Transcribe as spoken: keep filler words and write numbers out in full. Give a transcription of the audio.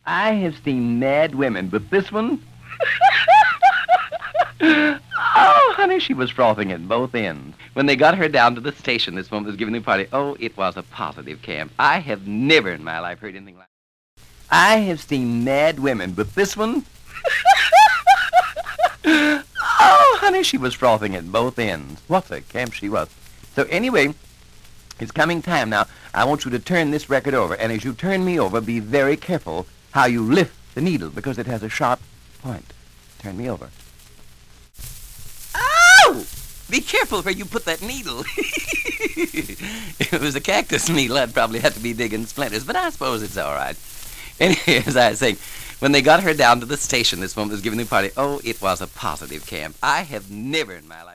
I have seen mad women, but this one... Oh, honey, she was frothing at both ends. When they got her down to the station, this woman was giving the party. Oh, it was a positive camp. I have never in my life heard anything like that. I have seen mad women, but this one... Oh, honey, she was frothing at both ends. What a camp she was. So anyway, it's coming time now. I want you to turn this record over, and as you turn me over, be very careful how you lift the needle, because it has a sharp point. Turn me over. Oh! Be careful where you put that needle. If it was a cactus needle, I'd probably have to be digging splinters, but I suppose it's all right. Anyway, as I was saying, when they got her down to the station, this woman was giving the party. Oh, it was a positive camp. I have never in my life...